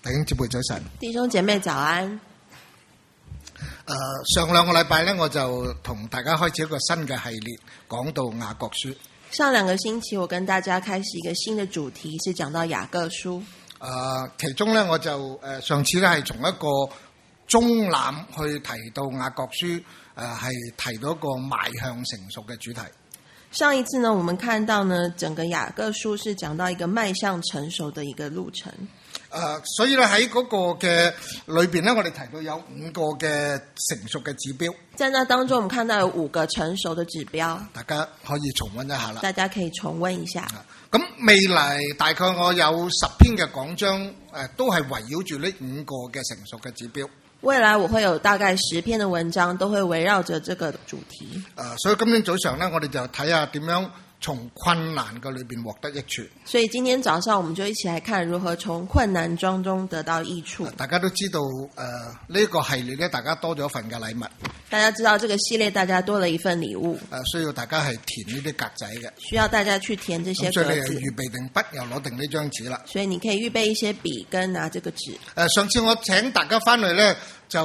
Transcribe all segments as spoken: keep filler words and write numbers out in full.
弟兄姊妹早晨。 弟兄姐妹早安。 誒、上兩個禮拜咧，我就同大家開始一個新嘅系列，講到雅各書。 上兩個星期，我跟大家開始一個新的主題，是講到雅各書。 誒、其中咧，我就誒、呃、上次咧係從一個中覽去提到雅各書，誒、呃、係提到一個邁向成熟嘅主題。 上一次呢，我們看到呢，整個雅各書是講到一個邁向成熟的一個路程。 誒、呃，所以咧喺嗰個嘅裏邊咧，我哋提到有五個嘅成熟嘅指標。 在那當中，我們看到有五個成熟的指標， 大家可以重溫一下啦。 大家可以重溫一下。 咁未來大概我有十篇嘅講章，誒、呃、都係圍繞住呢五個嘅成熟嘅指標。 未來我會有大概十篇的文章，都會圍繞着這個主題。 誒、呃，所以今天早上咧，我哋就睇下點樣從困難嘅裏邊獲得益處。 所以今天早上我們就一起來看如何從困難當中得到益處。 大家都知道誒呢、呃這個系列咧，大家多咗一份嘅禮物。 大家知道這個系列大家多了一份禮物。誒、 呃，需要大家係填呢啲格仔嘅。 需要大家去填這些格子。 所以你係預備定筆，又攞定呢張紙啦。 所以你可以預備一些筆跟拿這個紙。誒、 呃，上次我請大家翻去咧，就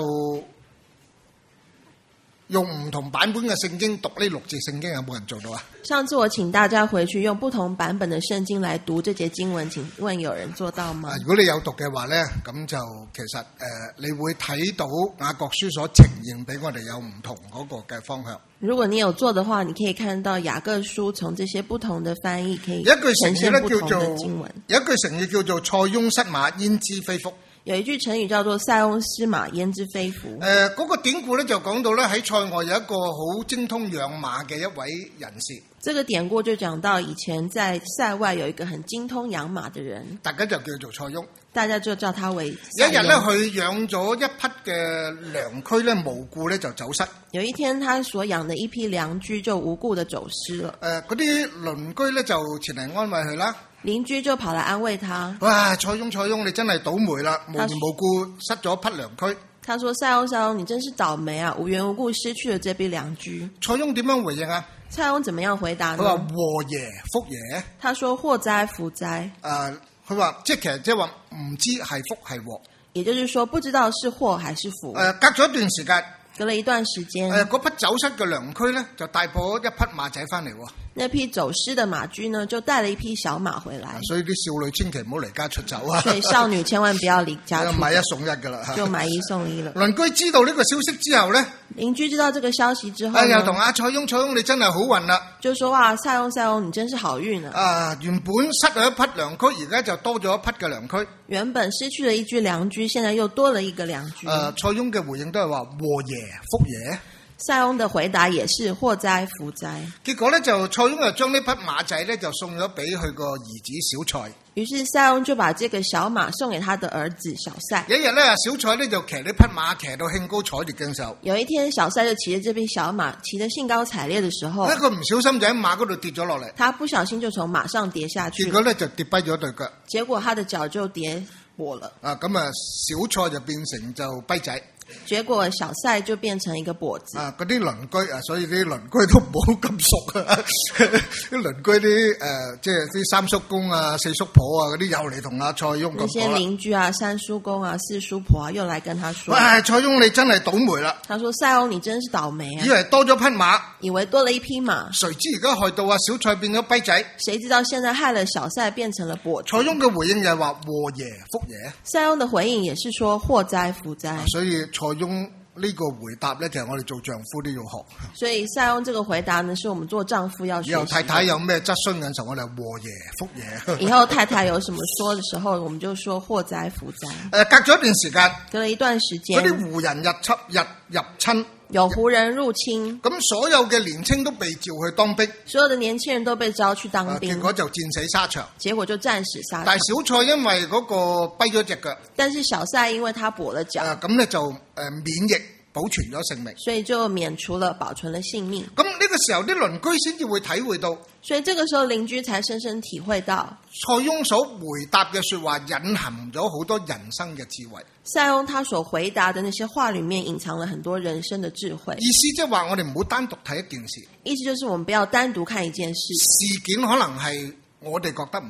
用唔同版本嘅聖經讀呢六節聖經，有冇人做到啊？ 上次我請大家回去用不同版本的聖經來讀這節經文，請問有人做到嗎？ 呃、如果你有讀嘅話咧，咁就其實誒、呃，你會睇到雅各書所呈現俾我哋有唔同嗰個嘅方向。 如果你有做的話，你可以看到雅各書從這些不同的翻譯可以呈現不同的經文。 有一句成語叫做塞翁失馬，焉知非福。 有一句成語叫做塞翁失馬，焉知非福。誒、 呃，嗰、那個典故咧就講到咧喺塞外有一個好精通養馬嘅一位人士。 這個典故就講到以前在塞外有一個很精通養馬的人， 大家就叫做塞翁。 大家就叫他為。 有一日咧，佢養咗一匹嘅良駒咧，無故咧就走失。 有一天，他所養的一匹良駒就無故的走失了。誒、 呃，嗰啲鄰居咧就前嚟安慰佢啦。 鄰居就跑來安慰他。 哇，塞翁塞翁，你真係倒霉啦，無緣無故失咗匹良駒。 他說：塞翁塞翁，你真是倒霉啊，無緣無故失去了這匹良駒。 塞翁點樣回應啊？ 塞翁怎麼樣回答呢？ 佢話禍耶福耶。 他說禍哉福哉。 誒、呃，佢話即係其實即係話唔知係福係禍。 也就是說，不知道是禍還是福。誒、 呃，隔咗一段時間。 隔了一段時間， 誒，嗰匹走失嘅良駒咧，就帶咗一匹馬仔翻嚟喎。 那匹走失的馬駒呢，就帶了一匹小馬回來。 所以啲少女千祈唔好離家出走啊！ 所以少女千萬不要離家出走。 買一送一噶啦， 就買一送一了。 鄰居知道呢個消息之後咧， 鄰居知道這個消息之後， 哎呀，同阿塞翁塞翁，你真係好運啦！ 就說哇，塞翁塞翁，你真是好運啊！ 啊，原本失咗一匹良駒，而家就多咗一匹嘅良駒。 原本失去了一隻良駒，現在又多了一個良駒。誒、 呃，塞翁嘅回應都係話禍耶福耶。 塞翁的回答也是禍哉福哉。 結果咧就塞翁就將呢匹馬仔咧就送咗俾佢個兒子小蔡。 於是塞翁就把這個小馬送給他的兒子小塞。 有一日咧，小蔡咧就騎呢匹馬騎到興高采烈嘅時候， 有一天小塞就騎着這匹小馬騎得興高采烈的時候， 一個唔小心就喺馬嗰度跌咗落嚟。 他不小心就從馬上跌下去， 結果咧就跌跛咗對腳。 結果他的腳就跌跛了。 啊，咁啊，小蔡就變成就跛仔。 結果小塞就變成一個跛子。 啊，嗰啲鄰居啊，所以啲鄰居都唔好咁熟啊。啲鄰居啲誒、呃，即係啲三叔公啊、四叔婆啊嗰啲，又嚟同阿塞翁咁講啦。 那些鄰居啊、三叔公啊、四叔婆啊，又來跟他說：， 喂，塞翁你真係倒霉啦！ 他說：塞翁你真是倒霉啊！ 以為多咗匹馬， 以為多了一匹馬， 誰知而家害到阿小蔡變咗跛仔。 誰知道現在害了小塞變成了跛子。 塞翁嘅回應就係話禍耶福耶。 塞翁的回應也是說禍哉福哉。 所以塞翁呢個回答咧，就係我哋做丈夫都要學。 所以塞翁這個回答呢，是我們做丈夫要學習。 以後太太有咩質詢嘅時候，我哋禍耶福耶。 以後太太有什麼說嘅時候，我們就說禍哉福哉。 誒，隔咗一段時間， 隔了一段時間， 嗰啲胡人入侵入入侵， 有胡人入侵， 咁所有嘅年青都被召去當兵， 所有的年輕人都被召去當兵， 結果就戰死沙場。 結果就戰死沙場。 但係小蔡因為嗰個跛咗隻腳， 但是小塞因為他跛了腳， 咁、呃、咧就誒、呃、免疫保存咗性命， 所以就免除了保存了性命。 咁呢個時候啲鄰居先至會體會到， 所以這個時候鄰居才深深體會到塞翁所回答嘅說話隱含咗好多人生嘅智慧。 塞翁他所回答的那些話裏面隱藏了很多人生的智慧。 意思即係話我哋唔好單獨睇一件事， 意思就是我們不要單獨看一件事。 事件可能係我哋覺得唔好，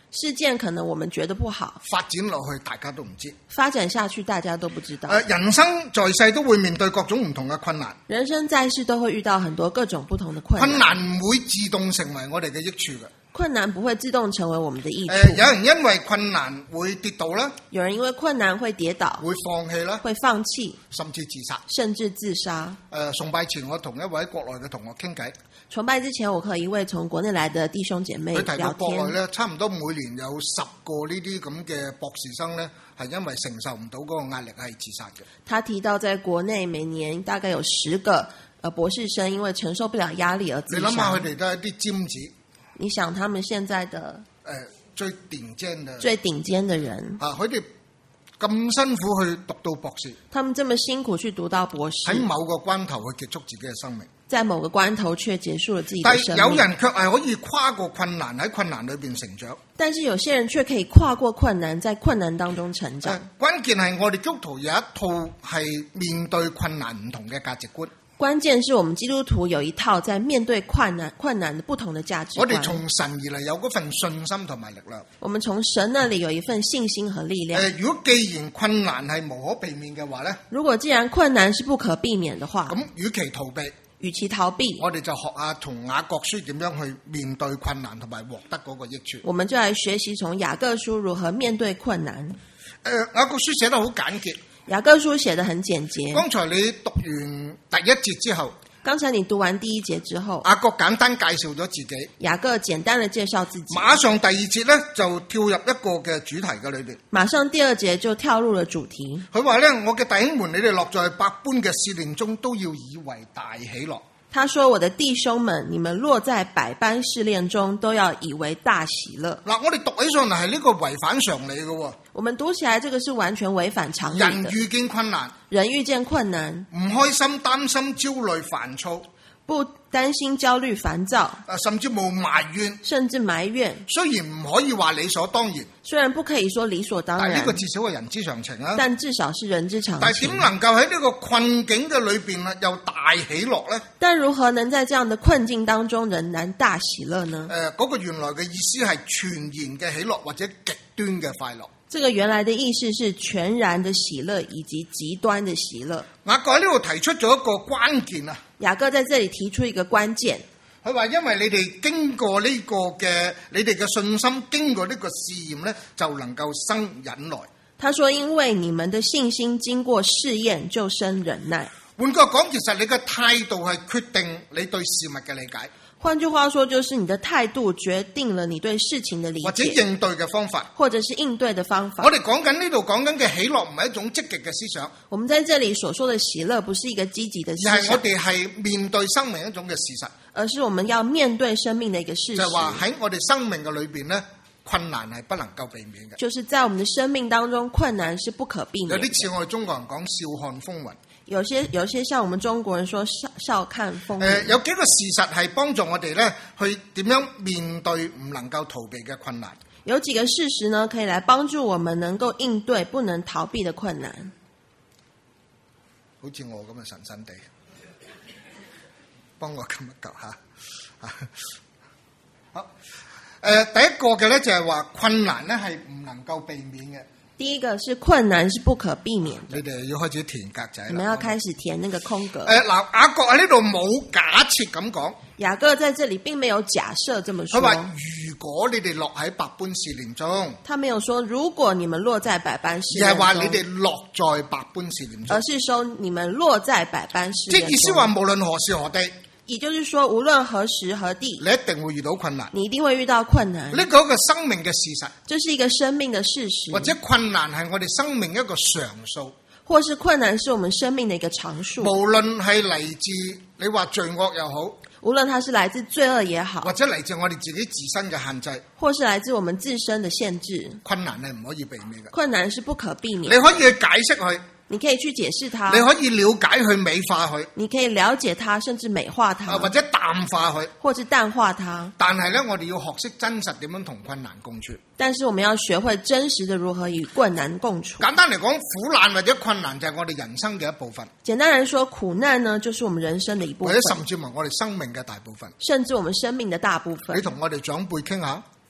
事件可能我們覺得不好， 發展落去大家都唔知， 發展下去大家都不知道。 呃、人生在世都會面對各種唔同嘅困難， 人生在世都會遇到很多各種不同的困難。 困難唔會自動成為我哋嘅益處嘅， 困難不會自動成為我們的益處。 呃、有人因為困難會跌倒啦， 有人因為困難會跌倒， 會放棄啦， 會放棄， 甚至自殺， 甚至自殺。 呃、崇拜前我同一位國內嘅同學傾偈。 崇拜之前，我和一位從國內來的弟兄姐妹聊天。 佢提到國內咧，差唔多每年有十個呢啲咁嘅博士生咧，係因為承受唔到嗰個壓力係自殺嘅。 他提到，在國內每年大概有十個呃博士生因為承受不了壓力而自殺。 你諗下，佢哋都係啲尖子。 你想，他們現在的誒、呃、最頂尖嘅最頂尖的人啊，佢哋咁辛苦去讀到博士， 他們這麼辛苦去讀到博士， 喺某個關頭去結束自己嘅生命。 在某個關頭卻結束了自己的生命。 但係有人卻係可以跨過困難，喺困難裏邊成長。 但是有些人卻可以跨過困難，在困難當中成長。 關鍵係我哋基督徒有一套係面對困難唔同嘅價值觀。 關鍵是我們基督徒有一套在面對困難困難的不同的價值觀。 我哋從神而嚟有嗰份信心同埋力量。 我們從神那裡有一份信心和力量。 呃、如果既然困難係無可避免嘅話呢， 如果既然困難是不可避免的話， 咁與其逃避， 與其逃避， 我哋就學下從雅各書點樣去面對困難同埋獲得嗰個益處。 我們就來學習從雅各書如何面對困難。 呃、雅各書寫得好簡潔。 雅各書寫得很簡潔。 剛才你讀完第一節之後， 剛才你讀完第一節之後， 雅各簡單介紹咗自己。 雅各簡單的介紹自己。 馬上第二節呢，就跳入一個嘅主題嘅裏邊。 馬上第二節就跳入了主題。 佢話呢，我嘅弟兄們，你哋落在百般嘅試煉中，都要以為大喜樂。 他說：我的弟兄們，你們落在百般試煉中，都要以為大喜樂。 嗱，我哋讀起上嚟係呢個違反常理嘅。 我們讀起來，這個是完全違反常理的。 人遇見困難， 人遇見困難， 唔開心、擔心、焦慮、煩躁， 不擔心、焦慮、煩躁， 甚至冇埋怨， 甚至埋怨。 雖然唔可以話理所當然， 雖然不可以說理所當然， 但呢個至少係人之常情啊。 但至少是人之常情。 但係點能夠喺呢個困境嘅裏邊啊，又大喜樂呢？ 但如何能在這樣的困境當中仍然大喜樂呢？ 誒、呃，嗰、那個原來嘅意思係全然嘅喜樂或者極端嘅快樂。 這個原來的意思是全然的喜樂以及極端的喜樂。 雅各喺呢度提出咗一個關鍵啊！ 雅各在這裏提出一個關鍵， 佢話因為你哋經過呢個嘅，你哋嘅信心經過呢個試驗呢，就能夠生忍耐。 他說因為你們的信心經過試驗就生忍耐。 換句話講，其實你嘅態度係決定你對事物嘅理解。 換句話說，就是你的態度決定了你對事情的理解， 或者應對嘅方法， 或者是應對的方法。 我哋講緊呢度講緊嘅喜樂唔係一種積極嘅思想。 我們在這裡所說的喜樂不是一個積極的思想， 而係我哋係面對生命一種嘅事實， 而是我們要面對生命的一個事實。 就係話喺我哋生命嘅裏邊呢，困難係不能夠避免嘅。 就是在我們的生命當中，困難是不可避免的。 有啲似我哋中國人講笑看風雲。 有些有些像我們中國人說笑笑看風雲。 呃、有幾個事實係幫助我哋咧去點樣面對唔能夠逃避嘅困難。 有幾個事實呢，可以來幫助我們能夠應對不能逃避的困難。 好似我咁嘅神神地，幫我撳一撳吓。好，誒、呃，第一個嘅咧就係話困難咧係唔能夠避免嘅。 第一個是困難是不可避免的。 你哋要開始填格仔啦。 你們要開始填那個空格。 誒、呃，嗱，雅各喺呢度冇假設咁講。 雅各在這裡並沒有假設這麼說。 佢話如果你哋落喺百般試煉中， 他沒有說如果你們落在百般試煉中， 而係話你哋落在百般試煉中， 而是說你們落在百般試煉中。 即係意思話無論何時何地。 也就是說，無論何時何地， 你一定會遇到困難。 你一定會遇到困難。 呢個一個生命嘅事實， 這是一個生命的事實。 或者困難係我哋生命一個常數， 或是困難是我們生命的一個常數。 無論係嚟自你話罪惡又好， 無論它是來自罪惡也好， 或者嚟自我哋自己自身嘅限制， 或是來自我們自身的限制， 困難係唔可以避免嘅。 困難是不可避免。 你可以去解釋佢。 你可以去解釋它， 你可以了解佢、美化佢， 你可以了解它，甚至美化它， 或者淡化佢， 或者淡化它。 但係咧，我哋要學識真實點樣同困難共處。 但是我們要學會真實的如何與困難共處。 簡單嚟講，苦難或者困難就係我哋人生嘅一部分。 簡單來說，苦難呢，就是我們人生的一部分， 或者甚至乎我哋生命嘅大部分， 甚至我們生命的大部分。 你同我哋長輩傾下。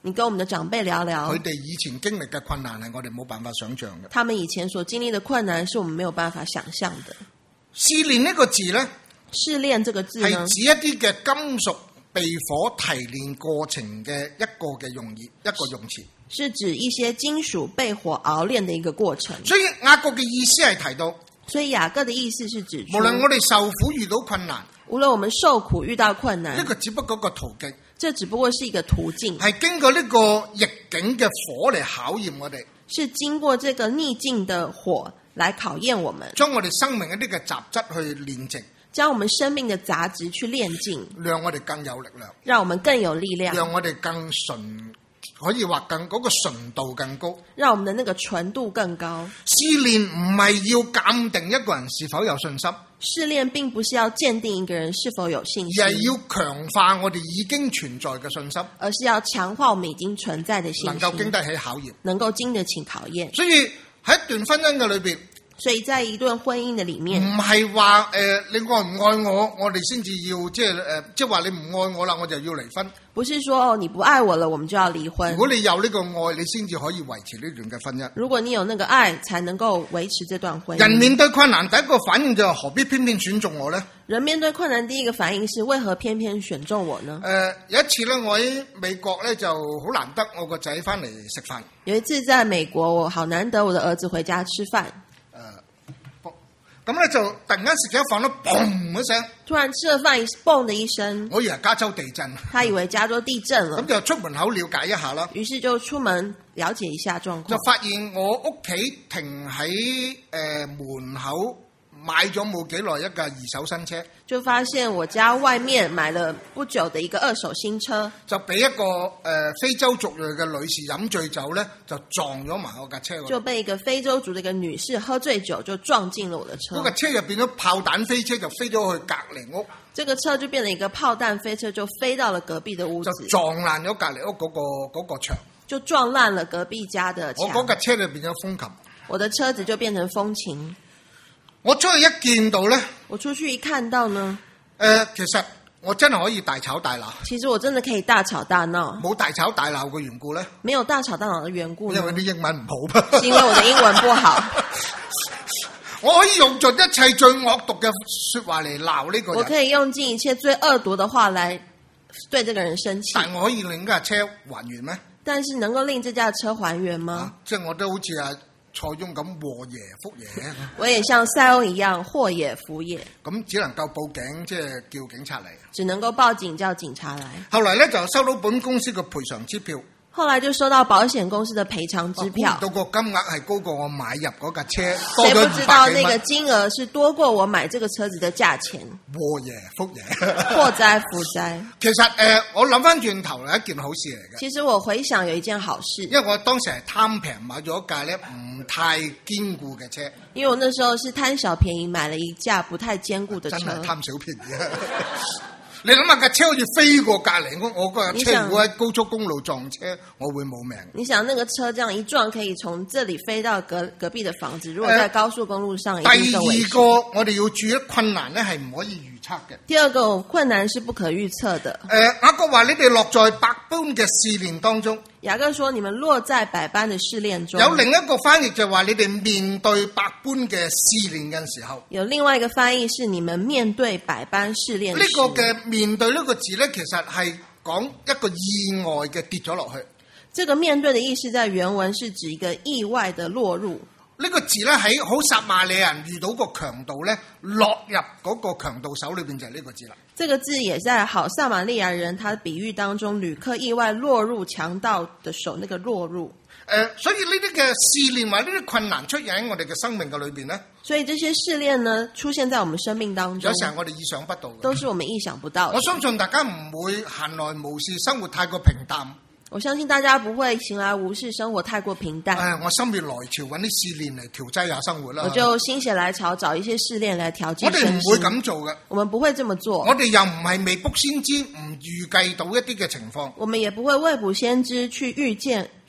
你跟我們的長輩聊聊， 佢哋以前經歷嘅困難係我哋冇辦法想象嘅。 他們以前所經歷的困難是我們沒有辦法想象的。 試煉呢個字呢， 試煉這個字呢， 係指一啲嘅金屬被火提煉過程嘅一個嘅用語，一個用詞， 是指一些金屬被火熬煉的一個過程。 所以雅各嘅意思係提到， 所以雅各的意思是指出， 無論我哋受苦遇到困難， 無論我們受苦遇到困難， 呢個只不過一個途徑， 這只不過是一個途徑， 係經過呢個逆境嘅火嚟考驗我哋， 是經過這個逆境的火來考驗我們， 將我哋生命一啲嘅雜質去煉淨， 將我們生命的雜質去煉淨， 讓我哋更有力量， 讓我們更有力量， 讓我哋更純，可以話更嗰個純度更高， 讓我們的那個純度更高。 試煉唔係要鑑定一個人是否有信心， 試煉並不是要鑑定一個人是否有信心， 而係要強化我哋已經存在嘅信心， 而是要強化我們已經存在的信心， 能夠經得起考驗， 能夠經得起考驗。 所以喺一段婚姻嘅裏邊， 所以在一段婚姻的裡面， 唔係話誒你愛唔愛我，我哋先至要即係誒，即係話你唔愛我啦，我就要離婚。 不是說哦你不愛我了，我們就要離婚。 如果你有呢個愛，你先至可以維持呢段嘅婚姻。 如果你有那個愛，才能夠維持這段婚姻。 人面對困難，第一個反應就係何必偏偏選中我呢？ 人面對困難，第一個反應是為何偏偏選中我呢？ 誒、呃，有一次咧，我喺美國咧就好難得，我個仔翻嚟食飯。 有一次在美國，我好難得我的兒子回家吃飯。 咁咧就突然間食咗飯都嘣一聲， 突然吃了飯，嘣的一聲， 我以為加州地震， 他以為加州地震了， 咁就出門口了解一下啦。 於是就出門了解一下狀況， 就發現我屋企停喺誒、呃、門口買咗冇幾耐一架二手新車， 就發現我家外面買了不久的一個二手新車， 就俾一個誒、呃、非洲族裔嘅女士飲醉酒咧，就撞咗埋我架車。 就被一個非洲族的一個女士喝醉酒就撞進了我的車。 嗰架車就變咗炮彈飛車，就飛咗去隔離屋。 這個車就變成一個炮彈飛車，就飛到了隔壁的屋子， 就撞爛咗隔離屋嗰、那個嗰、那個牆， 就撞爛了隔壁家的牆。 我嗰架車就變咗風琴， 我的車子就變成風琴。 我出去一見到咧， 我出去一看到呢， 誒、呃，其實我真係可以大吵大鬧。 其實我真的可以大吵大鬧。 冇大吵大鬧嘅緣故咧， 沒有大吵大鬧的緣故呢， 因為啲英文唔好。 是因為我的英文不好。 我可以用盡一切最惡毒嘅說話嚟鬧呢個人。 我可以用盡一切最惡毒的話來對這個人生氣。 但我可以令架車還原咩？ 但是能夠令這架車還原嗎？ 啊、即係我都好似阿塞翁咁禍耶福耶。 我也像塞翁一樣禍也福也。 咁只能夠報警，即係叫警察嚟。 只能夠報警叫警察來。 後來咧就收到本公司嘅賠償支票。 後來就收到保險公司的賠償支票。 估唔到個金額係高過我買入嗰架車， 誰不知道那個金額是多過我買這個車子的價錢？ 禍耶福耶， 禍災福災。 其實誒、呃，我諗翻轉頭係一件好事嚟嘅。 其實我回想有一件好事， 因為我當時係貪平買咗一架咧唔太堅固嘅車。 因為我那時候是貪小便宜買了一架不太堅固的車。 真係貪小便宜啊！你諗下架車好似飛過隔離屋，我嗰架車如果喺高速公路撞車，我會冇命。 你想那個車這樣一撞，可以從這裡飛到隔隔壁的房子，如果在高速公路上， 呃、 一定更危險。 第二個我哋要注意困難咧，係唔可以預測嘅。 第二個困難是不可預測的。 誒、呃，雅各話你哋落在百般嘅試煉當中。 雅各說：你們落在百般的試煉中。 有另一個翻譯就話你哋面對百般嘅試煉嘅時候。 有另外一個翻譯是你們面對百般試煉時。 呢個嘅面對呢個字咧，其實係講一個意外嘅跌咗落去。 這個面對的意思在原文是指一個意外的落入。 呢個字咧喺好撒瑪利亞人遇到個強盜咧，落入嗰個強盜手裏邊就係呢個字啦。 這個字也在好撒瑪利亞人他的比喻當中，旅客意外落入強盜的手，那個落入。誒、 呃，所以呢啲嘅試煉或者呢啲困難出現喺我哋嘅生命嘅裏邊咧， 所以這些試煉呢出現在我們生命當中， 有時候我哋意想不到嘅， 都是我們意想不到的。 我相信大家唔會閒來無事，生活太過平淡。 我相信大家不會閒來無事，生活太過平淡。 哎，我心血來潮揾啲試煉嚟調劑下生活啦。 我就心血來潮找一些試煉來調劑。我哋唔會咁做嘅。 我們不會這麼做。 我哋又唔係未卜先知，唔預計到一啲嘅情況。 我們也不會未卜先知去預見。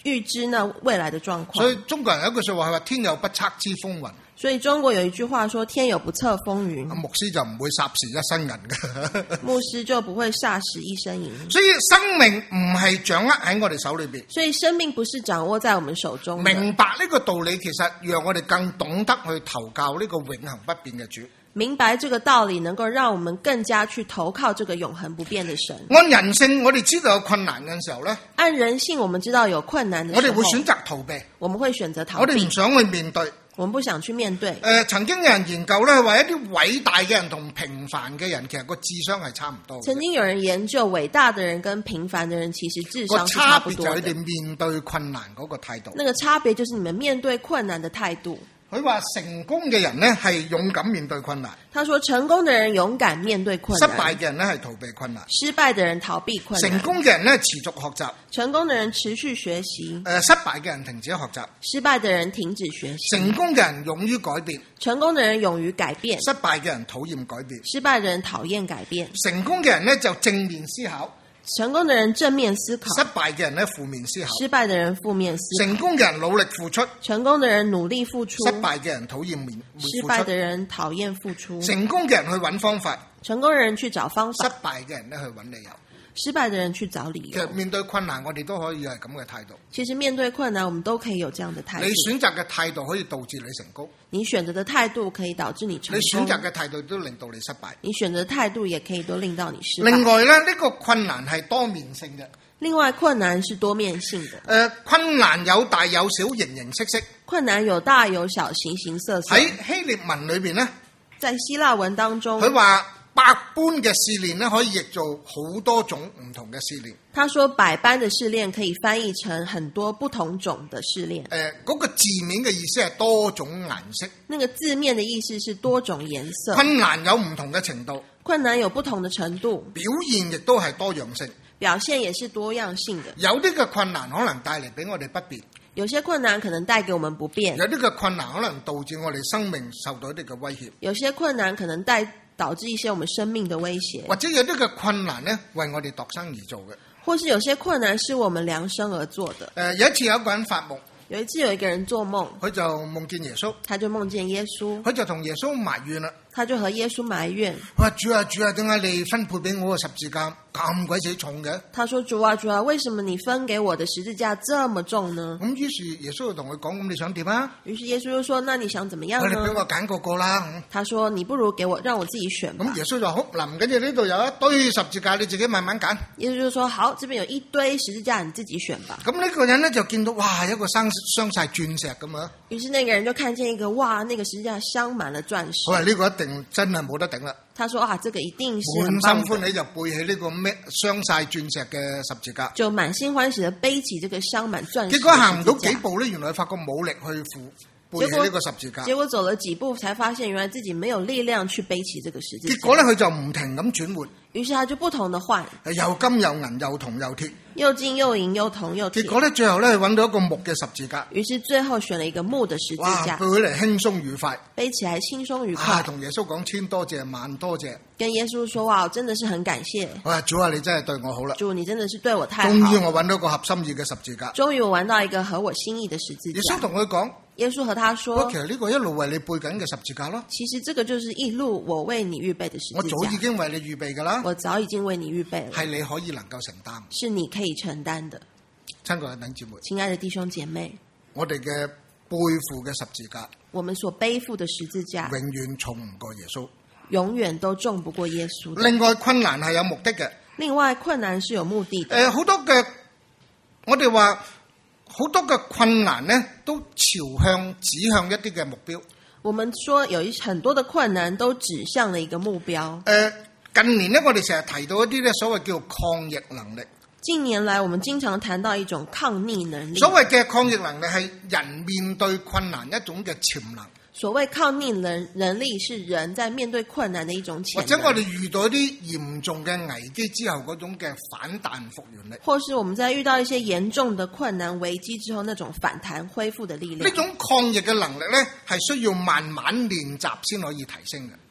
預知呢未來的狀況。 所以中國人有一句說話係話天有不測之風雲。 所以中國有一句話說天有不測風雲。 牧師就唔會霎時一生人嘅。 牧師就不會霎時一生銀。 所以生命唔係掌握喺我哋手裏邊。 所以生命不是掌握在我們手中。 明白呢個道理，其實讓我哋更懂得去投靠呢個永恆不變嘅主。 明白這個道理，能夠讓我們更加去投靠這個永恆不變的神。 按人性，我哋知道有困難嘅時候呢， 按人性，我們知道有困難的時候， 我哋會選擇逃避。 我們會選擇逃避。 我哋唔想去面對。 我們不想去面對。誒、 呃，曾經有人研究咧，話一啲偉大嘅人同平凡嘅人，其實個智商係差唔多。 曾經有人研究偉大的人跟平凡的人，其實智商是差不多的。 個差別就係佢哋面對困難嗰個態度。 那個差別就是你們面對困難的態度。 佢話成功嘅人呢係勇敢面對困難。 他說成功的人勇敢面對困難。 失敗嘅人呢係逃避困難。 失敗的人逃避困難。 成功嘅人呢持續學習。 成功的人持續學習。 誒，失敗嘅人停止學習。 失敗的人停止學習。 成功嘅人勇於改變。 成功的人勇於改變。 失敗嘅人討厭改變。 失敗的人討厭改變。 成功嘅人呢就正面思考。 成功的人正面思考。 失敗嘅人呢負面思考。 失敗的人負面思考。 成功嘅人努力付出。 成功的人努力付出。 失敗嘅人討厭面失敗的人討厭付出。 成功嘅人去揾方法。 成功的人去找方法。 失敗嘅人呢去揾理由。 失敗的人去找理由。 其實面對困難，我哋都可以係咁嘅態度。 其實面對困難，我們都可以有這樣的態度。 你選擇嘅態度可以導致你成功。 你選擇的態度可以導致你成功。 你選擇嘅態度都令到你失敗。 你選擇的態度也可以都令到你失敗。 另外咧，呢個困難係多面性嘅。 另外，困難是多面性的。誒、 呃，困難有大有小，形形色色。 困難有大有小，形形色色。 喺希臘文裏邊呢， 在希臘文當中， 佢話百般嘅試煉咧，可以譯做好多種唔同嘅試煉。 他說百般的試煉可以翻譯成很多不同種的試煉。誒、 呃，嗰、那個字面嘅意思係多種顏色。 那個字面的意思是多種顏色。 困難有唔同嘅程度。 困難有不同的程度。 表現亦都係多樣性。 表現也是多樣性的。 有啲嘅困難可能帶嚟俾我哋不便。 有些困難可能帶給我們不便。 有啲嘅困難可能導致我哋生命受到一啲嘅威脅。 有些困難可能帶導致一些我們生命的威脅。 或者有啲嘅困難呢，為我哋度身而做嘅。 或是有些困難是我們量身而做的。誒、 呃，有一次有一個人發夢。 有一次有一個人做夢， 佢就夢見耶穌。 他就夢見耶穌。 佢就同耶穌埋怨啦。 他就和耶穌埋怨。 話主啊主啊，點解你分配俾我個十字架咁鬼死重嘅？ 他說主啊主啊，為什麼你分給我的十字架這麼重呢？ 咁於是耶穌就同佢講：咁你想點啊？於是耶穌就說：那你想怎麼樣呢？ 你俾我揀個個啦。他說：你不如給我，讓我自己選吧。 咁耶穌就好，嗱，唔緊要，呢度有一堆十字架，你自己慢慢揀。 耶穌就說：好，這邊有一堆十字架，你自己選吧。 咁呢個人呢，就見到哇，一個鑲鑲晒鑽石咁啊！ 於是那個人就看見一個哇，那個十字架鑲滿了鑽石。 我話呢個一定真係冇得頂啦。 他說啊，這個一定是滿心歡喜就背起呢個咩鑲晒鑽石嘅十字架， 就滿心歡喜地背起這個鑲滿鑽石。 結果行唔到幾步咧，原來發覺冇力去扶背起呢個十字架。 結果走了幾步，才發現原來自己沒有力量去背起這個十字架。 結果咧，佢就唔停咁轉換。 於是他就不同的換， 又金又銀又銅又鐵， 又金又銀又銅又鐵。 結果咧，最後咧揾到一個木嘅十字架。 於是最後選了一個木的十字架， 背起嚟輕鬆愉快， 背起來輕鬆愉快。 同、啊、耶穌講千多謝萬多謝， 跟耶穌說哇，真的是很感謝。 我話主啊，你真係對我好啦， 主你真的是對我太好。 終於我揾到一個合心意嘅十字架， 終於我揾到一個合我心意的十字架。 耶穌同佢講。 耶穌和他說： 其實呢個一路為你背緊嘅十字架咯。 其實這個就是一路我為你預備的十字架。 我早已經為你預備噶啦。 我早已經為你預備了。 係你可以能夠承擔。 是你可以承擔的。 親愛的弟兄姊妹， 親愛的弟兄姐妹， 我哋嘅背負嘅十字架， 我們所背負的十字架， 永遠重唔過耶穌， 永遠都重不過耶穌的。 另外困難係有目的嘅。 另外困難是有目的的。 誒、呃，好多嘅，我哋話。好多嘅困難呢，都朝向指向一啲嘅目標。 我們說有一很多的困難都指向了一個目標。誒、 呃，近年呢，我哋成日提到一啲咧所謂叫做抗逆能力。 近年來，我們經常談到一種抗逆能力。 所謂嘅抗逆能力係人面對困難一種嘅潛能。 所謂抗逆能能力是人在面對困難的一種潛能， 或者我哋遇到一啲嚴重嘅危機之後嗰種嘅反彈復原力， 或是我們在遇到一些嚴重的困難危機之後那種反彈恢復的力量。 呢種抗逆嘅能力呢，係需要慢慢練習先可以提升嘅。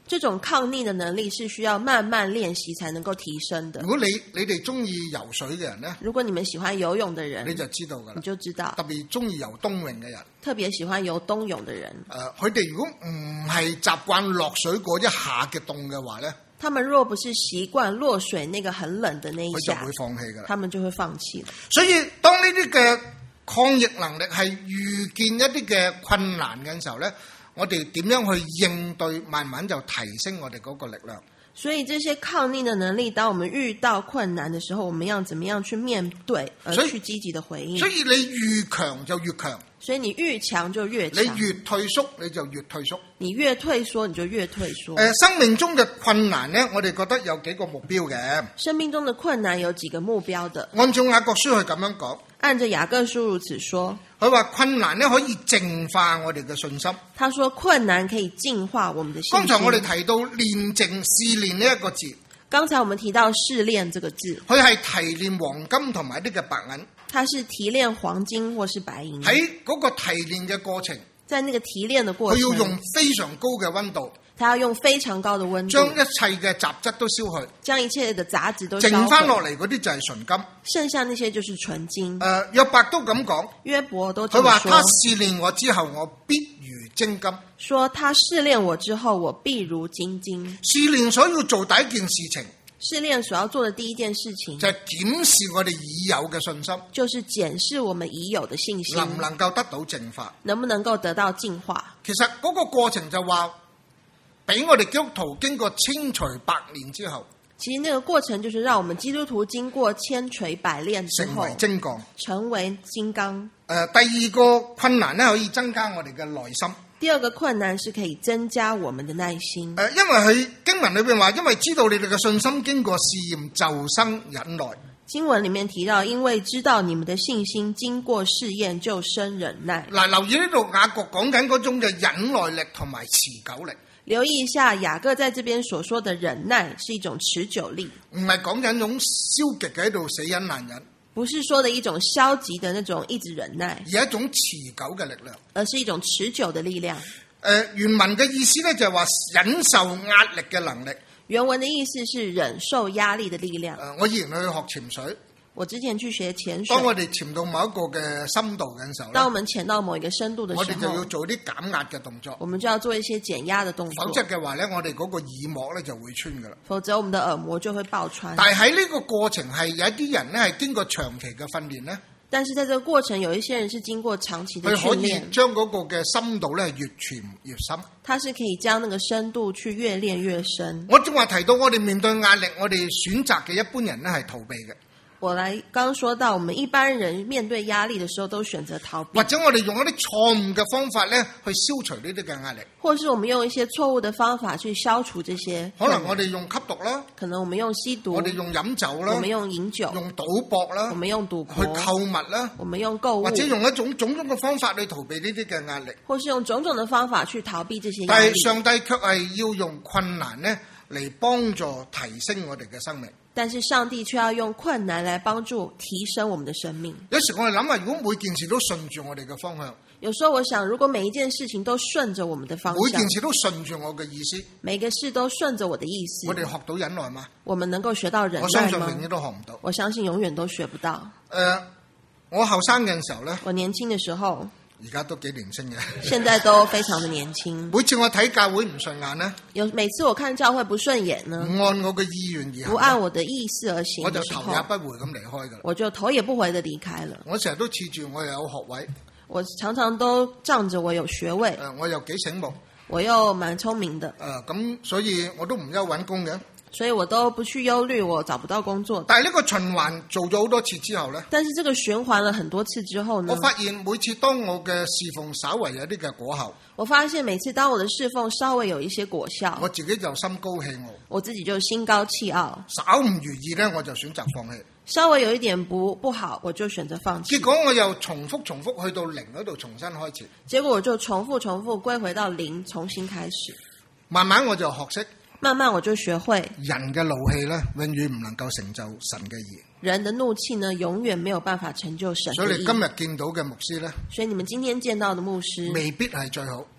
這種抗逆的能力是需要慢慢練習才能夠提升的。 如果你你哋中意游水嘅人呢， 如果你們喜歡游泳的人， 你就知道㗎啦， 你就知道。 特別中意游冬泳嘅人， 特別喜歡游冬泳的人， 誒、呃，佢哋如果唔係習慣落水嗰一下嘅凍嘅話呢， 他們若不是習慣落水那個很冷的那一下， 佢就會放棄㗎啦， 他們就會放棄了。 所以當呢啲嘅抗逆能力係遇見一啲嘅困難嘅時候呢，我哋點樣去應對，慢慢就提升我哋嗰個力量。 所以這些抗逆的能力，當我們遇到困難的時候，我們要怎麼樣去面對，而去積極的回應。 所以，所以你越強就越強， 所以你越強就越強。 你越退縮你就越退縮， 你越退縮你就越退縮。 誒、呃，生命中嘅困難呢，我哋覺得有幾個目標嘅。 生命中的困難有幾個目標的。 按照雅各書去咁樣講， 按着雅各書如此說， 佢話困難呢可以淨化我哋嘅信心。 他說困難可以淨化我們的信心。 剛才我哋提到煉淨試煉呢一個字， 剛才我們提到試煉這個字， 佢係提煉黃金同埋啲嘅白銀。 它是提煉黃金或是白銀。 喺嗰個提煉嘅過程， 在那個提煉的過程， 佢要用非常高嘅溫度， 他要用非常高的溫度， 將一切嘅雜質都燒去， 將一切的雜質都燒去， 剩翻落嚟嗰啲就係純金， 剩下那些就是純金。 誒、呃，約伯都咁講， 約伯都這麼說， 佢話他試煉我之後，我必如精金。 說他試煉我之後，我必如精金。 試煉所要做第一件事情， 試煉所要做的第一件事情， 就係檢視我哋已有嘅信心， 就是檢視我們已有的信心， 能唔能夠得到淨化， 能不能夠得到淨化。 其實嗰個過程就話，俾我哋基督徒經過千錘百煉之後， 其實那個過程就是讓我們基督徒經過千錘百煉之後， 成為精鋼， 成為金剛。 誒、呃，第二個困難咧，可以增加我哋嘅耐心。 第二個困難是可以增加我們的耐心。 誒、呃，因為佢經文裏邊話，因為知道你哋嘅信心經過試驗，就生忍耐。 經文裡面提到，因為知道你們的信心經過試驗，就生忍耐。 嗱，留意呢度雅各講緊嗰種嘅忍耐力同埋持久力。 留意一下，雅各在這邊所說的忍耐是一種持久力， 唔係講緊種消極嘅喺度死忍難忍。 不是說的一種消極的那種一直忍耐， 而係一種持久嘅力量， 而是一種持久的力量。誒、 呃，原文嘅意思咧就係話忍受壓力嘅能力。 原文的意思是忍受壓力的力量。誒、 呃，我以前去學潛水。 我之前去學潛水， 當我哋潛到某一個嘅深度嘅時候， 當我們潛到某一個深度的時候， 我哋就要做啲減壓嘅動作， 我們就要做一些減壓的動作， 否則嘅話咧，我哋嗰個耳膜咧就會穿噶啦， 否則我們的耳膜就會爆穿。 但係喺呢個過程係有一啲人咧係經過長期嘅訓練咧， 但是在這個過程有一些人是經過長期的訓練， 佢可以將嗰個嘅深度咧越潛越深， 他是可以將那個深度去越練越深。 我正話提到我哋面對壓力，我哋選擇嘅一般人咧係逃避嘅。 我來剛說到，我們一般人面對壓力的時候都選擇逃避， 或者我哋用一啲錯誤嘅方法咧去消除呢啲嘅壓力， 或是我們用一些錯誤的方法去消除這些。 可能我哋用吸毒啦， 可能我們用吸毒， 我哋用飲酒啦， 我們用飲酒， 用賭博啦， 我們用賭博， 去購物啦， 我們用購物， 或者用一種種種嘅方法去逃避呢啲嘅壓力， 或是用種種的方法去逃避這些壓力。 但係上帝卻係要用困難咧嚟幫助提升我哋嘅生命。 但是上帝卻要用困難來幫助提升我們的生命。 有時我哋諗下，如果每件事都順住我哋嘅方向， 有時候我想，如果每一件事情都順着我們的方向， 每件事都順住我嘅意思， 每個事都順着我的意思， 我哋學到忍耐嗎？ 我們能夠學到忍耐嗎？ 我相信永遠都學唔到。 我相信永遠都學不到。 誒、呃，我後生嘅時候咧， 我年輕嘅時候。 而家都幾年輕嘅， 現在都非常的年輕。 每次我睇教會唔順眼呢， 有每次我看教會不順眼呢， 唔按我嘅意願而行， 不按我的意思而行， 我就頭也不回咁離開噶啦。 我就頭也不回的離開了。 我成日都恃住我又有學位， 我常常都仗着我有學位， 誒、呃，我又幾醒目， 我又蠻聰明的， 誒、呃，咁所以我都唔憂揾工嘅。 所以我都不去憂慮我找不到工作。 但係呢個循環做咗好多次之後呢， 但是這個循環了很多次之後呢， 我發現每次當我嘅侍奉稍為有啲嘅果效， 我發現每次當我的侍奉稍微有一些果效， 我自己就心高氣傲， 我自己就心高氣傲， 稍唔如意呢，我就選擇放棄。 稍微有一點不不好，我就選擇放棄。 結果我又重複重複去到零嗰度重新開始， 結果我就重複重複歸回到零，重新開始。 慢慢我就學識。 慢慢我就學會， 人嘅怒氣咧，永遠唔能夠成就神嘅義。 人的怒氣呢，永遠沒有辦法成就神嘅義。 所以你今日見到嘅牧師咧， 所以你們今天見到的牧師未必係最好，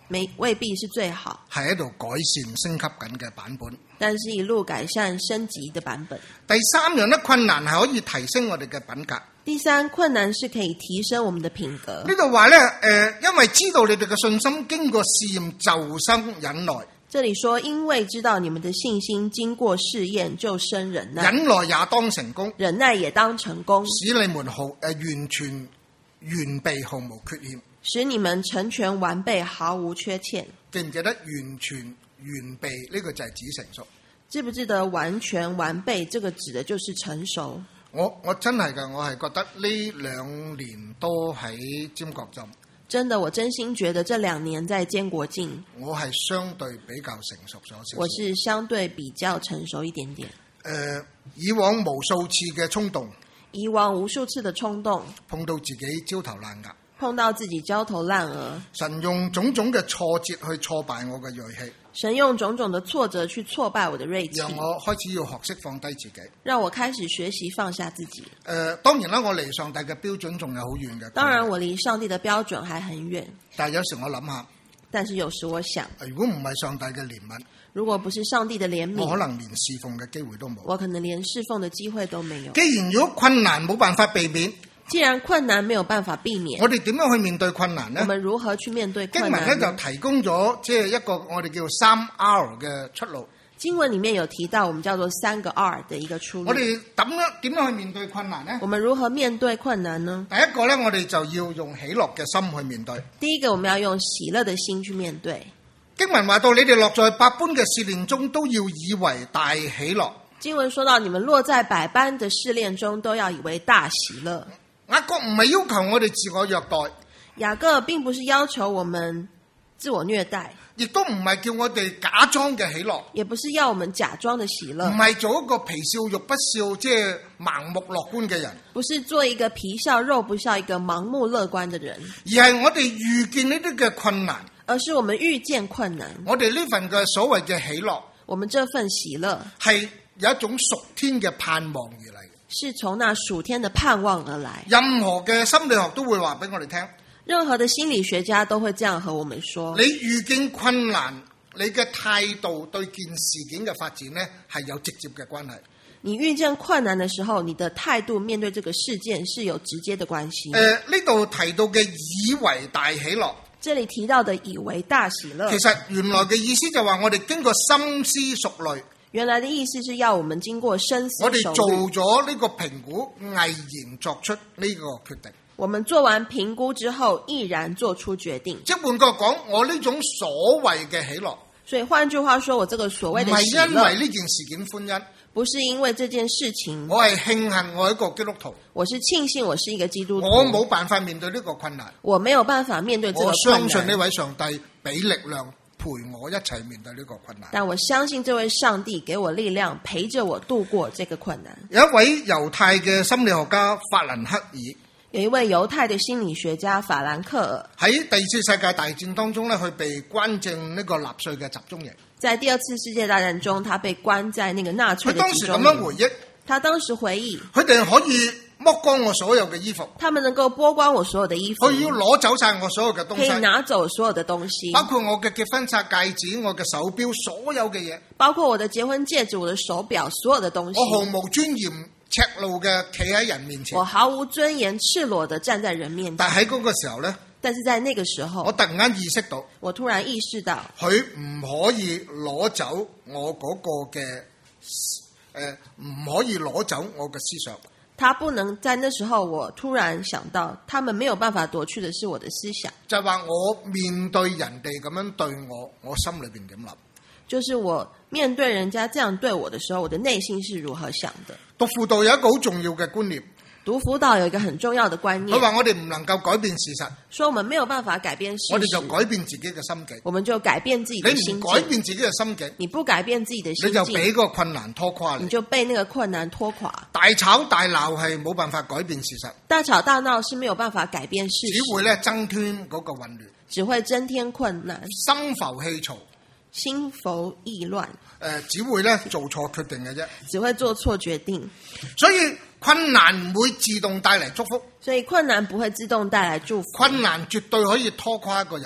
沒未必是最好， 係喺度改善升級緊嘅版本， 但是一路改善升級的版本。 第三樣咧，困難係可以提升我哋嘅品格。 第三，困難是可以提升我們的品格。 呢度話咧，誒，因為知道你哋嘅信心經過試驗就生忍耐。 這裡說，因為知道你們的信心經過試驗就生忍耐， 忍耐也當成功， 忍耐也當成功，使你們毫誒完全完備毫無缺欠， 使你們成全完備毫無缺欠。 記唔記得完全完備呢個就係指成熟？ 記不記得完全完備這個指的就是成熟？ 我我真係㗎，我係覺得呢兩年多喺尖閣浸。 真的，我真心覺得這兩年在堅國境， 我係相對比較成熟咗少少。 我是相對比較成熟一點點。誒、 呃，以往無數次嘅衝動， 以往無數次的衝動， 碰到自己焦頭爛額， 碰到自己焦頭爛額。 神用種種嘅挫折去挫敗我嘅銳氣。 神用種種的挫折去挫敗我的銳氣， 讓我開始要學識放低自己， 讓我開始學習放下自己。誒、 呃，當然啦，我離上帝嘅標準仲有好遠嘅。 當然，我離上帝的標準還很遠。 但係有時我諗下， 但是有時我想， 如果唔係上帝嘅憐憫， 如果不是上帝的憐憫， 我可能連侍奉嘅機會都冇。 我可能連侍奉的機會都沒有。 既然如果困難冇辦法避免， 既然困難沒有辦法避免， 我哋點樣去面對困難呢？ 我們如何去面對困難呢？ 經文咧就提供咗即係一個我哋叫三 R 嘅出路。 經文裡面有提到我們叫做三個 R 的一個出路。 我哋點樣點樣去面對困難呢？ 我們如何面對困難呢？ 第一個咧，我哋就要用喜樂嘅心去面對。 第一個，我們要用喜樂的心去面對。 經文話到，你哋落在百般嘅試煉中，都要以為大喜樂。 經文說到，你們落在百般的試煉中，都要以為大喜樂。 雅各唔係要求我哋自我虐待， 雅各並不是要求我們自我虐待， 亦都唔係叫我哋假裝嘅喜樂， 也不是要我們假裝的喜樂， 唔係做一個皮笑肉不笑，即係盲目樂觀嘅人， 不是做一個皮笑肉不笑、一個盲目樂觀的人， 而係我哋遇見呢啲嘅困難， 而是我們遇見困難， 我哋呢份嘅所謂嘅喜樂， 我們這份喜樂係有一種屬天嘅盼望而嚟。 是從那屬天的盼望而來。 任何嘅心理學都會話俾我哋聽， 任何的心理學家都會這樣和我們說。 你遇見困難，你嘅態度對件事件嘅發展呢，係有直接嘅關係。 你遇見困難的時候，你的態度面對這個事件是有直接的關係。 誒、呃，呢度提到嘅以為大喜樂， 這裡提到的以為大喜樂， 其實原來嘅意思就話我哋經過深思熟慮。 原來的意思是要我們經過深思熟慮， 我哋做咗呢個評估，毅然作出呢個決定。 我們做完評估之後，毅然做出決定。 即換句講，我呢種所謂嘅喜樂， 所以換句話說，我這個所謂的喜樂， 唔係因為呢件事件歡欣， 不是因為這件事情， 我係慶幸我係一個基督徒， 我是慶幸我是一個基督徒， 我冇辦法面對呢個困難， 我沒有辦法面對這個困難， 我相信呢位上帝俾力量陪我一齊面對呢個困難， 但我相信這位上帝給我力量，陪着我度過這個困難。 有一位猶太嘅心理學家法蘭克爾， 有一位猶太的心理學家法蘭克爾喺第二次世界大戰當中咧，佢被關進呢個納粹嘅集中營。 在第二次世界大戰中，他被關在那個納粹的集中營。 佢當時咁樣回憶， 他當時回憶， 佢哋可以剝光我所有嘅衣服， 他們能夠剝光我所有的衣服， 佢要攞走晒我所有嘅東西， 可以拿走所有的東西， 包括我嘅結婚紗、戒指、我嘅手錶，所有嘅嘢， 包括我的結婚戒指、我的手錶，所有的東西， 我毫無尊嚴、赤露嘅企喺人面前， 我毫無尊嚴、赤裸的站在人面前。 但喺嗰個時候呢， 但是在那個時候， 我突然間意識到， 我突然意識到， 佢唔可以攞走我嗰個嘅誒，唔可以攞走我嘅思想。 他不能在那時候，我突然想到，他們沒有辦法奪去的是我的思想。 就係話我面對人哋咁樣對我，我心裏邊點諗？ 就是我面對人家這樣對我的時候，我的內心是如何想的？ 讀輔導有一個好重要嘅觀念。 讀輔導有一個很重要的觀念， 佢話我哋唔能夠改變事實， 說我們沒有辦法改變事實， 我哋就改變自己嘅心境， 我們就改變自己的心境。 你唔改變自己嘅心境， 你不改變自己的心境， 你就俾個困難拖垮你， 你就被那個困難拖垮。 大吵大鬧係冇辦法改變事實， 大吵大鬧是沒有辦法改變事實， 只會咧增添嗰個混亂， 只會增添困難， 心浮氣躁， 心浮意亂，誒、 呃，只會咧做錯決定嘅啫， 只會做錯決定。 所以困難唔會自動帶嚟祝福， 所以困難不會自動帶來祝福， 困難絕對可以拖垮一個人。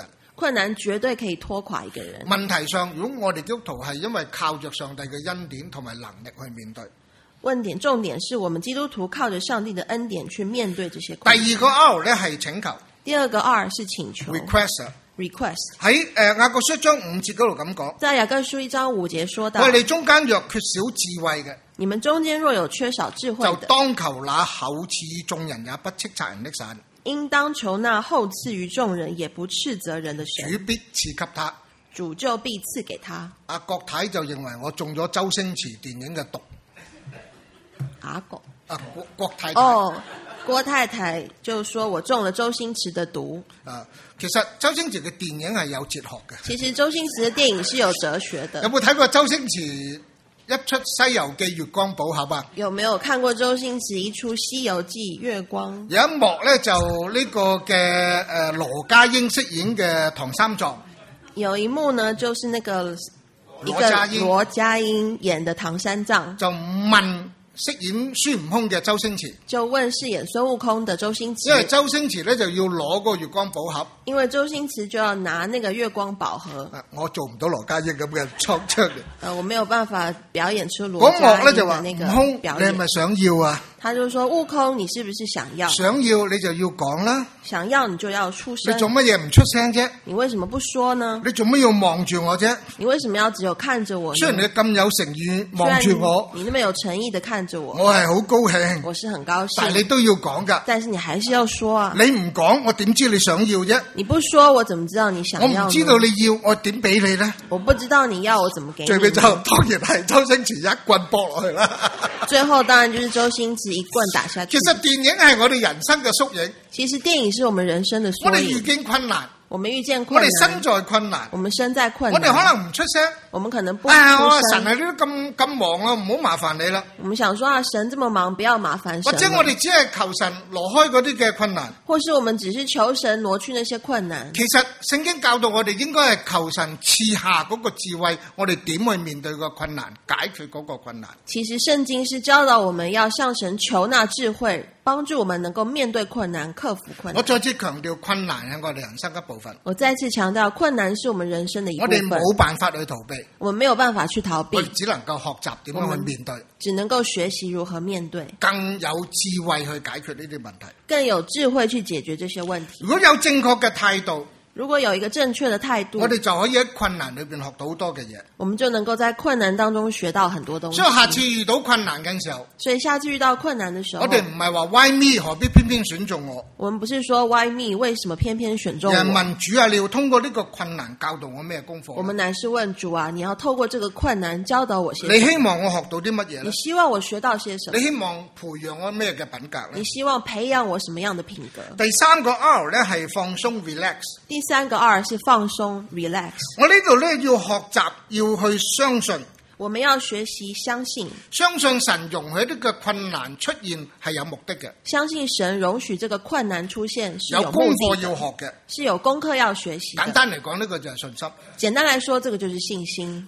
困難絕對可以拖垮一個人。 問題上，如果我哋基督徒係因為靠着上帝嘅恩典同埋能力去面對， 問點重點是我們基督徒靠着上帝的恩典去面對這些困難。 第二個 R 咧係請求， 第二個 R 是請求 request request 喺誒雅各書一章五節嗰度咁講， 在雅各書一章五節說到， 我哋中間若缺少智慧嘅， 你們中間若有缺少智慧的， 就當求那厚賜於眾人也不斥責人的神， 應當求那厚賜於眾人也不斥責人的神， 主必賜給他， 主就必賜給他。 阿郭太就認為我中咗周星馳電影嘅毒， 阿國啊郭郭太太哦，郭太太就說我中了周星馳的毒。 啊，其實周星馳嘅電影係有哲學嘅。 其實周星馳嘅電影是有哲學的。 有冇睇過周星馳一出《西遊記》月光寶盒啊？ 有沒有看過周星馳一出《西遊記》月光？ 有一幕咧就呢個嘅誒羅家英飾演嘅唐三藏。 有一幕呢，就是那個一個羅家英演的唐三藏， 就問飾演孫悟空嘅周星馳， 就問飾演孫悟空的周星馳， 因為周星馳咧就要攞個月光寶盒， 因為周星馳就要拿那個月光寶盒。 啊、我做唔到羅家英咁嘅創出嚟， 呃，我沒有辦法表演出羅家英的那個悟空， 表演。 你係咪想要啊？ 他就說：悟空，你是不是想要？ 想要你就要講啦。 想要你就要出聲。 你做乜嘢唔出聲啫？ 你為什麼不說呢？ 你做乜要望住我啫？ 你為什麼要只有看着我呢？ 雖然你咁有誠意望住我， 你那麼有誠意的看着我， 我係好高興， 我是很高興。 但係你都要講噶。 但是你還是要說啊。 你唔講，我點知你想要啫？ 你不說，我怎麼知道你想要呢？ 我唔知道你要，我點俾你呢？ 我不知道你要，我怎麼給你？ 最尾就當然係周星馳一棍搏落去啦。 最後當然就是周星馳一棍打下去。 其實電影係我哋人生嘅縮影。 其實電影是我們人生的縮影。 我哋遇見困難， 我們遇見困難， 我哋身在困難， 我們身在困難， 我哋可能唔出聲， 我們可能不出聲。 哎呀，我神啊，你都咁咁忙啊，唔好麻煩你啦。 我們想說啊，神這麼忙，不要麻煩神。 或者我哋只係求神挪開嗰啲嘅困難， 或是我們只是求神挪去那些困難。 其實聖經教導我哋應該係求神賜下嗰個智慧，我哋點去面對個困難，解決嗰個困難。 其實聖經是教導我們要向神求那智慧，幫助我們能夠面對困難，克服困難。 我再次強調，困難係我哋人生一部分。 我再次強調，困難是我們人生的一部分。 我哋冇辦法去逃避， 我們沒有辦法去逃避， 我哋只能夠學習點樣去面對， 只能夠學習如何面對， 更有智慧去解決呢啲問題， 更有智慧去解決這些問題。 如果有正確嘅態度， 如果有一個正確的態度， 我哋就可以喺困難裏邊學到好多嘅嘢。 我們就能夠在困難當中學到很多東西。 所以下次遇到困難嘅時候， 所以下次遇到困難的時候， 我哋唔係話 why me 何必偏偏選中我？ 我們不是說 why me 為什麼偏偏選中我？ 人問主啊，你要通過呢個困難教導我咩功課？ 我們乃是問主啊，你要透過這個困難教導我些什麼？ 你希望我學到啲乜嘢？ 你希望我學到些什麼？ 你希望培養我咩嘅品格呢？ 你希望培養我什麼樣的品格？ 第三個 R 咧係放鬆 relax。 第三個 R 是放鬆 relax。 我呢度咧要學習，要去相信。 我們要學習相信， 相信神容許呢個困難出現係有目的嘅。 相信神容許這個困難出現是有有功課要學嘅， 是有功課要學習。 簡單嚟講，呢個就係信心。 簡單來說，這個就是信心。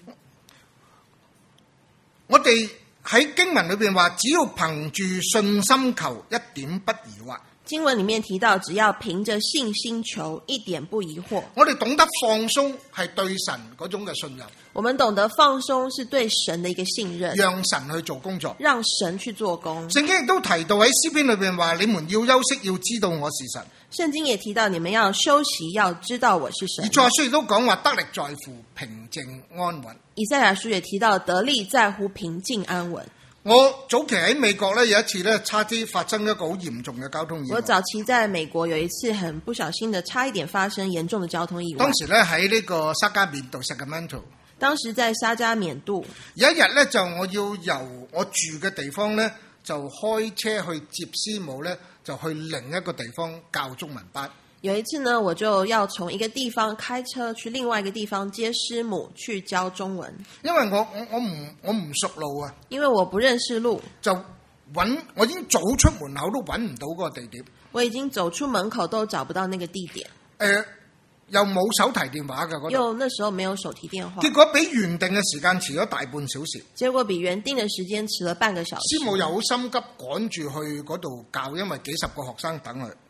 我哋喺經文裏邊話，只要憑住信心求，一點不疑惑。 經文裡面提到，只要憑着信心求，一點不疑惑。 我哋懂得放鬆係對神嗰種嘅信任。 我們懂得放鬆是對神的一個信任， 讓神去做工作， 讓神去做工。 聖經亦都提到喺詩篇裏邊話，你們要休息，要知道我是神。 聖經也提到你們要休息，要知道我是神。 以賽亞書亦都講話，得力在乎平靜安穩。 以賽亞書也提到得力在乎平靜安穩。 我早期喺美國咧，有一次咧，差啲發生一個好嚴重嘅交通意外。 我早期在美國有一次很不小心的差一點發生嚴重的交通意外。 當時咧喺呢個沙加緬度 Sacramento。 當時在沙加緬度。有一日咧就我要由我住嘅地方咧就開車去接師母咧，就去另一個地方教中文班。 有一次呢，我就要從一個地方開車去另外一個地方接師母去教中文。 因為我我我唔我唔熟路啊。 因為我不認識路， 就揾我已經走出門口都揾唔到嗰個地點。 我已經走出門口都找不到那個地點。 誒、呃，又冇手提電話㗎嗰度。 又那時候沒有手提電話。 結果比原定嘅時間遲咗大半小時。 結果比原定嘅時間遲了半個小時。 師母又好心急趕住去嗰度教，因為幾十個學生等佢。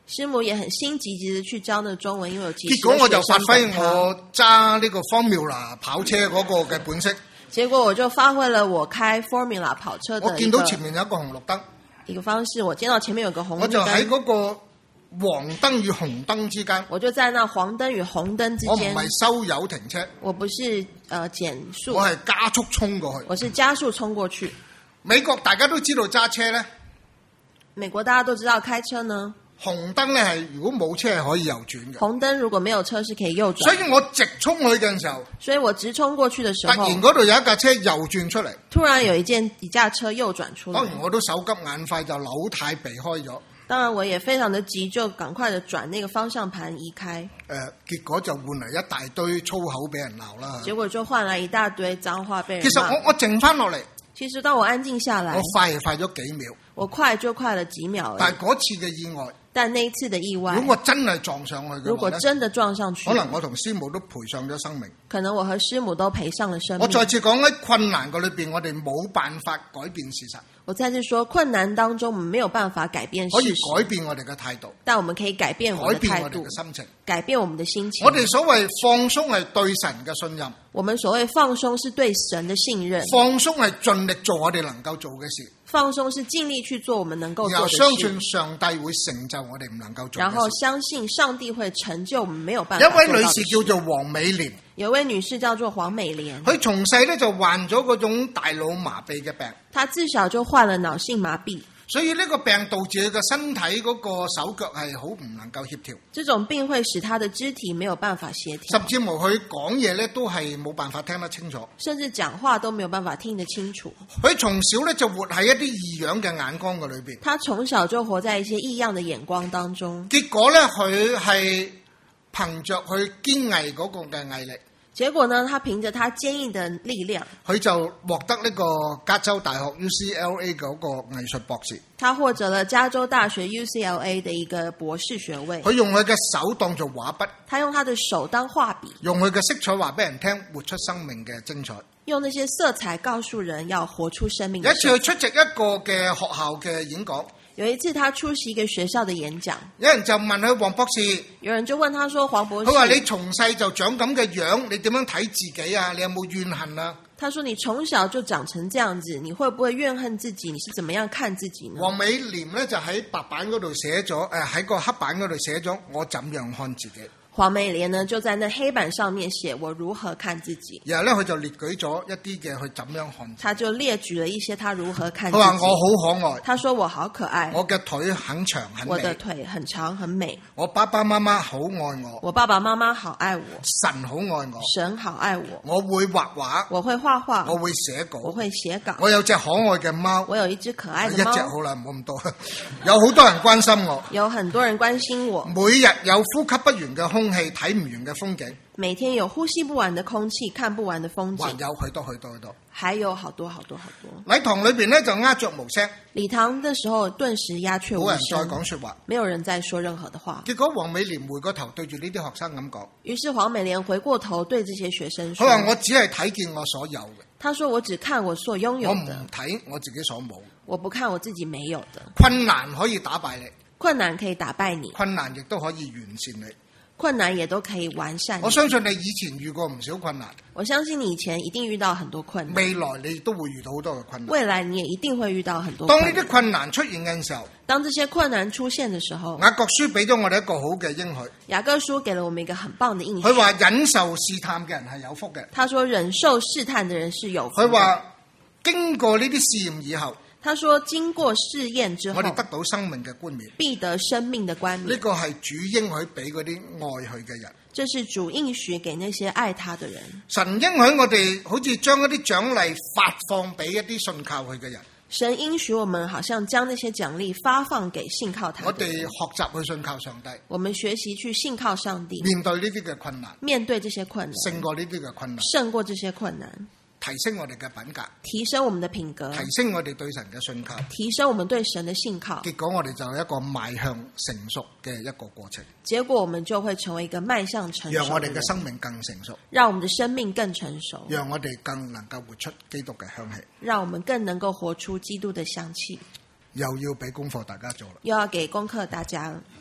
師母也很心急急的去教那個中文，因為有幾十結果我就發揮我揸呢個 Formula 跑車嗰個嘅本色。 結果我就發揮了我開 Formula 跑車的。 我見到前面有一個紅綠燈， 一個方式，我見到前面有個紅綠燈， 我就喺嗰個黃燈與紅燈之間， 我就在那黃燈與紅燈之間。 我唔係收油停車， 我不是呃減速， 我係加速衝過去。 我是加速衝過去。 美國大家都知道揸車呢， 美國大家都知道開車呢， 紅燈呢係如果冇車係可以右轉嘅。 紅燈如果沒有車是可以右轉。 所以我直衝去嘅時候， 所以我直衝過去的時候， 突然嗰度有一架車右轉出嚟， 突然有一件一架車右轉出來。 當然我都手急眼快就扭軚避開咗。 當然我也非常的急，就趕快的轉那個方向盤移開。誒、 呃，結果就換嚟一大堆粗口俾人鬧啦。 結果就換來一大堆髒話被人罵。 其實我我靜翻落嚟， 其實當我安靜下來， 我快係快咗幾秒， 我快就快了幾秒。 但係嗰次嘅意外， 但那一次的意外， 如果我真係撞上去嘅話， 如果真的撞上去， 可能我同師母都賠上咗生命。 可能我和師母都賠上了生命。 我再次講喺困難嘅裏邊，我哋冇辦法改變事實。 我再次說，困難當中我們沒有辦法改變事實， 可以改變我哋嘅態度， 但我們可以改變我們的態度， 改變我哋嘅心情， 改變我們的心情。 我哋所謂放鬆係對神嘅信任， 我們所謂放鬆是對神的信任， 放鬆係盡力做我哋能夠做嘅事， 放鬆是盡力去做我們能夠做的事， 然後相信上帝會成就我哋唔能夠做嘅事， 然後相信上帝會成就我們沒有辦法做到的事。 有一位女士叫做黃美蓮， 有位女士叫做黃美蓮， 佢從細咧就患咗嗰種大腦麻痹嘅病， 她自小就患了腦性麻痹， 所以呢個病導致佢嘅身體嗰個手腳係好唔能夠協調。 這種病會使她的肢體沒有辦法協調， 甚至乎佢講嘢咧都係冇辦法聽得清楚， 甚至講話都沒有辦法聽得清楚。 佢從小咧就活喺一啲異樣嘅眼光嘅裏邊， 她從小就活在一些異樣的眼光當中。 結果咧佢係憑着佢堅毅嗰個嘅毅力， 結果呢，他憑着他堅毅的力量， 佢就獲得呢個加州大學 U C L A 嗰個藝術博士。 他獲得了加州大學 U C L A 的一個博士學位。 佢用佢嘅手當做畫筆， 他用他的手當畫筆， 用佢嘅色彩話俾人聽，活出生命嘅精彩。 用那些色彩告訴人要活出生命的。 有一次佢出席一個嘅學校嘅演講。 有一次他出席一個學校的演講， 有人就問佢黃博士， 有人就問他說黃博士， 佢話你從細就長咁嘅樣，你點樣睇自己啊？你有冇怨恨啊？ 他說你從小就長成這樣子，你會不會怨恨自己？你是怎麼樣看自己呢？ 黃美蓮呢就喺白板嗰度寫咗，誒喺個黑板嗰度寫咗我怎樣看自己。 黃美蓮呢就在那黑板上面寫我如何看自己， 然後咧佢就列舉咗一啲嘅佢怎樣看自己。 他就列舉了一些他如何看自己。 佢話我好可愛， 他說我好可愛， 我嘅腿很長很美， 我的腿很長很美， 我爸爸媽媽好愛我， 我爸爸媽媽好愛我， 神好愛我， 神好愛我， 我會畫畫， 我會畫畫， 我會寫稿， 我會寫稿， 我有隻可愛嘅貓， 我有一隻可愛嘅貓， 一隻好啦，唔好咁多，有好多人關心我， 有很多人關心我， 每日有呼吸不完嘅空氣，睇唔完嘅風景， 每天有呼吸不完的空氣，看不完的風景， 還有許多許多許多， 還有好多好多好多。 禮堂裏邊咧就鴉雀無聲， 禮堂的時候頓時鴉雀無聲， 冇人再講說話， 沒有人再說任何的話。 結果黃美蓮回個頭對住呢啲學生咁講， 於是黃美蓮回過頭對這些學生說， 佢話我只係睇見我所有嘅， 他說我只看我所擁有的， 我唔睇我自己所冇， 我不看我自己沒有的。 困難可以打敗你， 困難可以打敗你， 困難亦都可以完善你。 困難也都可以完善。 我相信你以前遇過唔少困難， 我相信你以前一定遇到很多困難， 未來你都會遇到好多嘅困難。 未來你也一定會遇到很多困難。 當呢啲困難出現嘅時候， 當這些困難出現的時候， 雅各書俾咗我哋一個好嘅應許。 雅各書給了我們一個很棒的應許。 佢話忍受試探嘅人係有福嘅。 他說忍受試探的人是有福的。 佢話經過呢啲試驗以後， 他說經過試驗之後， 我哋得到生命嘅冠冕， 必得生命的冠冕。 呢個係主應許俾嗰啲愛佢嘅人。 這是主應許給那些愛他的人。 神應許我哋好似將一啲獎勵發放俾一啲信靠佢嘅人。 神應許我們好像將那些獎勵發放給信靠他的人。 我哋學習去信靠上帝。 我們學習去信靠上帝。 面對呢啲嘅困難。 面對這些困難。 勝過呢啲嘅困難。 勝過這些困難。 提升我哋嘅品格， 提升我們的品格， 提升我哋對神嘅信靠， 提升我們對神的信靠。 結果我哋就有一個邁向成熟嘅一個過程。 結果我們就會成為一個邁向成熟， 讓我哋嘅生命更成熟， 讓我們的生命更成熟， 讓我哋更能夠活出基督嘅香氣， 讓我們更能夠活出基督的香氣。 又要俾功課大家做啦， 又要給功課大家了。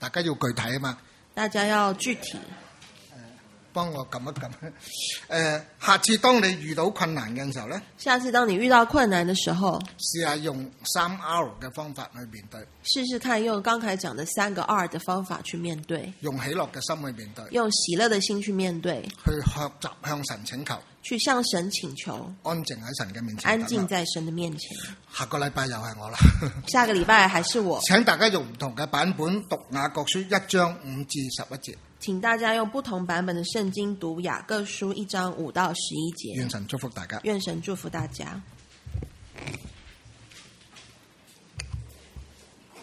大家要具體啊嘛。 大家要具體。 幫我撳一撳。誒，下次當你遇到困難嘅時候咧， 下次當你遇到困難嘅時候， 試下用三 R 嘅方法去面對。 試試看用剛才講的三個 R 嘅方法去面對。 用喜樂嘅心去面對。 用喜樂嘅心去面對。 去學習向神請求。 去向神請求。 安靜喺神嘅面前。 安靜在神嘅面前。 下個禮拜又係我啦。 下個禮拜還是我。 請大家用唔同嘅版本讀雅各書一章五至十一節。 請大家用不同版本的聖經讀雅各書一章五到十一節。 願神祝福大家。 願神祝福大家。